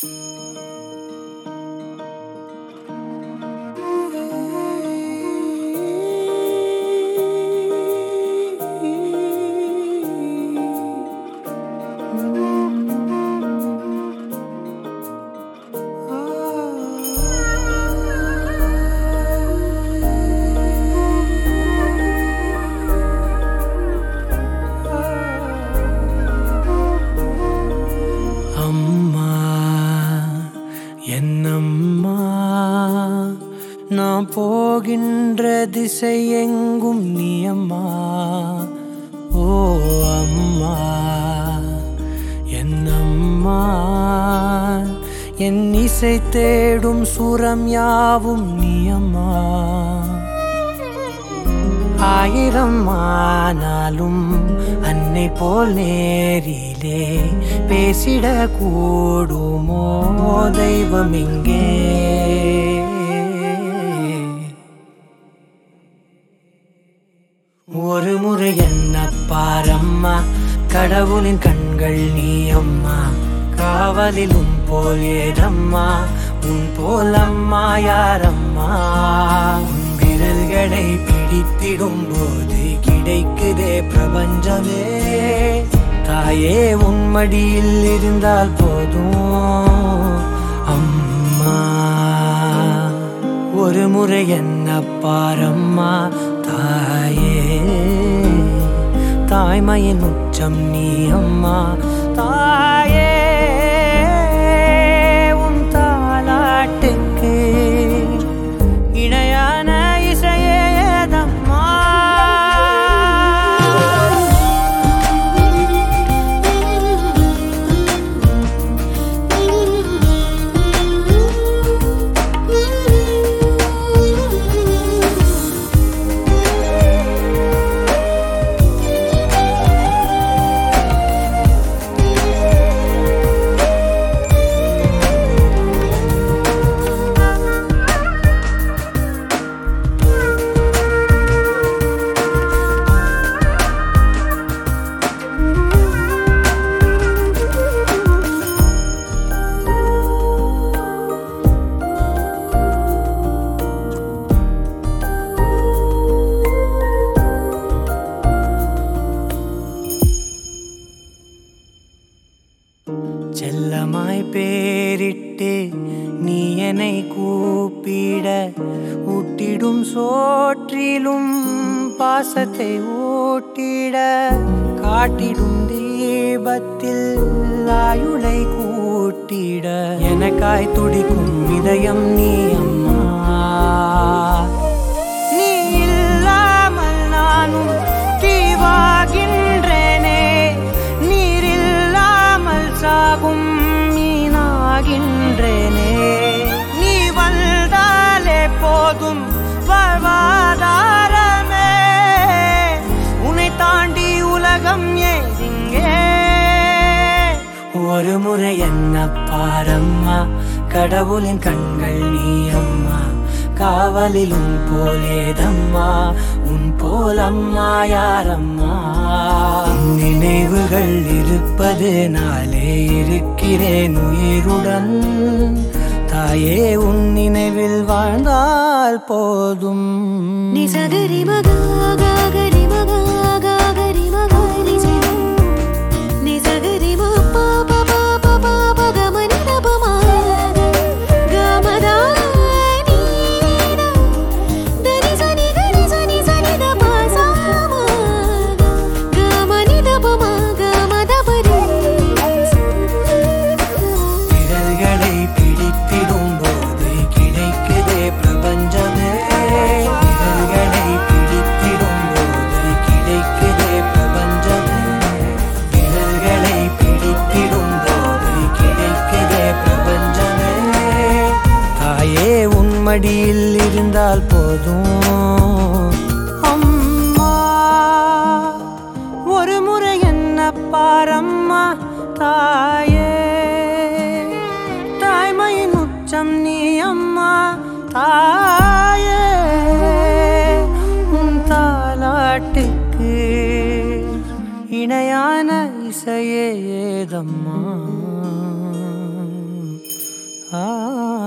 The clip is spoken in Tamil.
என்னம்மா நான் போகின்ற திசை எங்கும் நீ அம்மா. ஓ அம்மா என்னம்மா என் இசை தேடும் சுரம் யாவும் நீ அம்மா. ஆயிரம் ஆனாலும் அன்னை போல் நேரிலே பேசிட கூடுமோ தெய்வம் இங்கே. ஒரு முறை என்ன பாரம்மா, கடவுளின் கண்கள் நீ அம்மா. காவலிலும் போல் ஏதம்மா, உன் போல் அம்மா யாரம்மா. உன் விரல்களை பிடித்திடும் போது கிடைக்குதே பிரபஞ்சமே. தாயே உன் மடியில் இருந்தால் போதும் அம்மா. ஒரு முறை என்ன பாரம்மா தாயே, தாய்மையின் உச்சம் நீ அம்மா. தாயே உன் தாலாட்டுக்கு இணையான இசையேதம்மா. செல்லமாய் பேரிட்டு நீ என்னை கூப்பிட, ஊட்டிடும் சோற்றிலும் பாசத்தை ஊட்டிட, காட்டிடும் தீபத்தில் ஆயுளை கூட்டிட, எனக்காய் துடிக்கும் இதயம் நீ அம்மா. நீ இல்லாமல் நானும் தீவாகின்றேனே, சாகும் மீனாகின்றேனே. நீ வந்தாலே போதும் வாழ்வாதாரமே, உன்னை தாண்டி உலகம் ஏதிங்கே. ஒரு முறை என்ன பாரம்மா, கடவுளின் கண்கள் நீ அம்மா. காவலிலும் போலேதம்மா, உன் போல் அம்மா யாரம்மா. நினைவுகள் இருப்பது நாளே இருக்கிறேன் உயிருடன். தாயே உன் நினைவில் வாழ்ந்தால் போதும். நீ சகரி மகா கரி மகா கரி மகா நீ சகரி மப்பா பபா பபா பகமனி தபமா கமதா நீனா தனி சனி கரி சனி சனி தபா சாமா கமனி தபமா கமதா பரி. விரல்களை பிடித்திடும் போது கிடைக்குதே பிரபஞ்சமே. விரல்களை பிடித்திடும் போது கிடைக்குதே பிரபஞ்சமே. விரல்களை பிடித்திடும் போது கிடைக்குதே பிரபஞ்சமே. தாயே உன் மடியில் இருந்தால் போதும் அம்மா. ஒரு முறை என்ன பாரம்மா தாயே, தாய்மையின் உச்சம் நீ அம்மா. தாயே உன் தாலாட்டுக்கு இணையான இசையே ஏதம்மா. ஆ